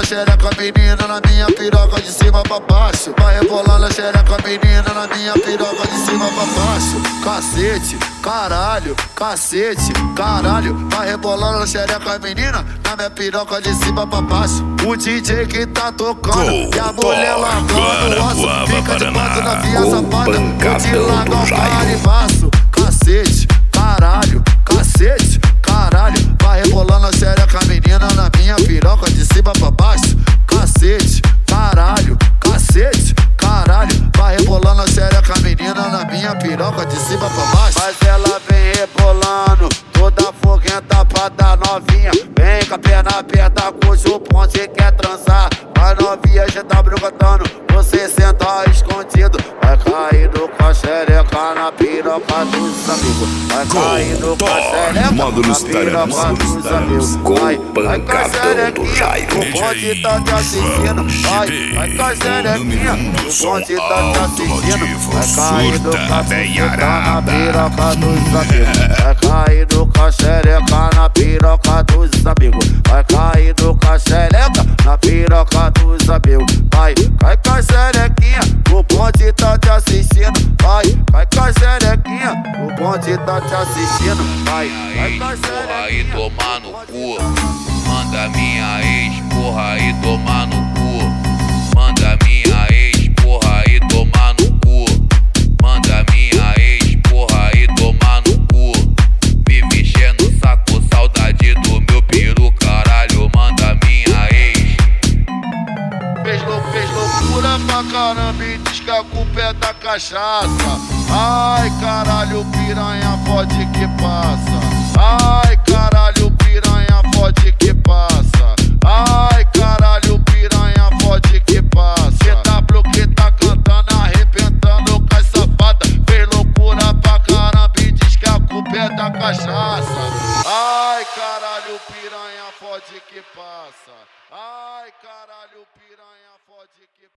xereca, menina, na minha piroca de cima pra baixo. Vai rebolando a xereca, menina, na minha piroca de cima pra baixo. Cacete, caralho, cacete, caralho. Vai rebolando a xereca, menina, na minha piroca de cima pra baixo. O DJ que tá tocando e a mulher largando o osso. Fica de quatro na via safada, vou te largar o caribaço. Cacete, caralho, cacete, caralho. Vai rebolando a xereca, menina, na minha piroca de cima pra baixo. Cacete, caralho, cacete, caralho. Vai rebolando a xereca, menina, na minha piroca de cima pra baixo. Mas ela vem rebolando, toda foguenta pra dar novinha. Vem com a perna aberta, cujo o ponte quer transar. Vai novinha, já tá brigotando, você senta escondido. Vai caindo com a xereca na piroca dos amigos. Vai caindo com a xereca na piroca dos amigos. Vai com a xerequinha, o ponte tá te assistindo. Vai com a xerequinha, o ponte tá te assistindo. Vai caindo com a xereca na piroca dos amigos. Vai caindo com a xereca na piroca dos amigos. Vai caindo com a xereca na piroca dos amigos. Vai com a xerequinha, o ponte tá te assistindo. Vai com a xerequinha, o ponte tá te assistindo. Vai com a xerequinha. Aí tomar no cu, manda minha ex, porra, aí tomar no cu. Manda minha ex, porra, aí tomar no cu. Manda minha ex, porra, aí tomar no cu. Me mexer no saco, saudade do meu peru, caralho. Manda minha ex. Fez loucura pra caramba e diz que a culpa é da cachaça. Ai, caralho, piranha, fode que passa. Ai, caralho, piranha, fode que passa. Ai, caralho, piranha, fode que passa. CW que tá cantando, arrebentando com as safadas. Fez loucura pra caramba e diz que a culpa é da cachaça. Ai, caralho, piranha, fode que passa. Ai, caralho, piranha, fode que passa.